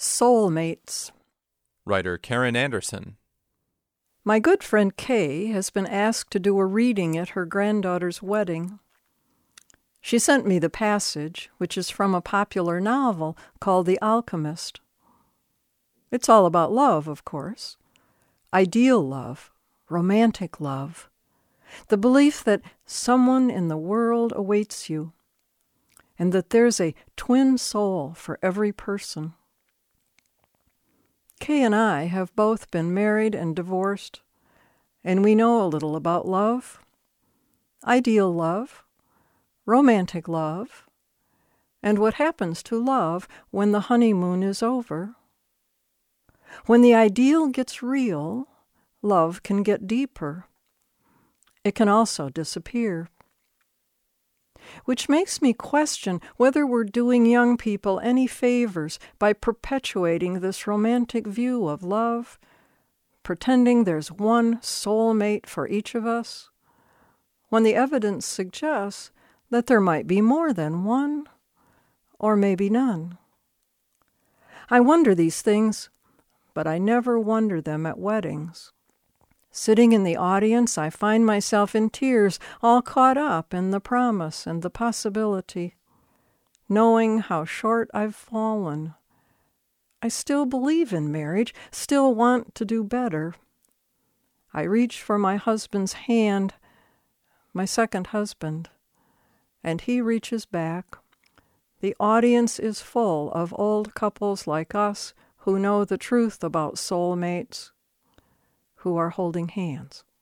Soulmates. Writer Karen Anderson. My good friend Kay has been asked to do a reading at her granddaughter's wedding. She sent me the passage, which is from a popular novel called The Alchemist. It's all about love, of course. Ideal love, romantic love. The belief that someone in the world awaits you, and that there's a twin soul for every person. Kay and I have both been married and divorced, and we know a little about love, ideal love, romantic love, and what happens to love when the honeymoon is over. When the ideal gets real, love can get deeper. It can also disappear. Which makes me question whether we're doing young people any favors by perpetuating this romantic view of love, pretending there's one soulmate for each of us, when the evidence suggests that there might be more than one, or maybe none. I wonder these things, but I never wonder them at weddings. Sitting in the audience, I find myself in tears, all caught up in the promise and the possibility. Knowing how short I've fallen, I still believe in marriage, still want to do better. I reach for my husband's hand, my second husband, and he reaches back. The audience is full of old couples like us who know the truth about soulmates, who are holding hands.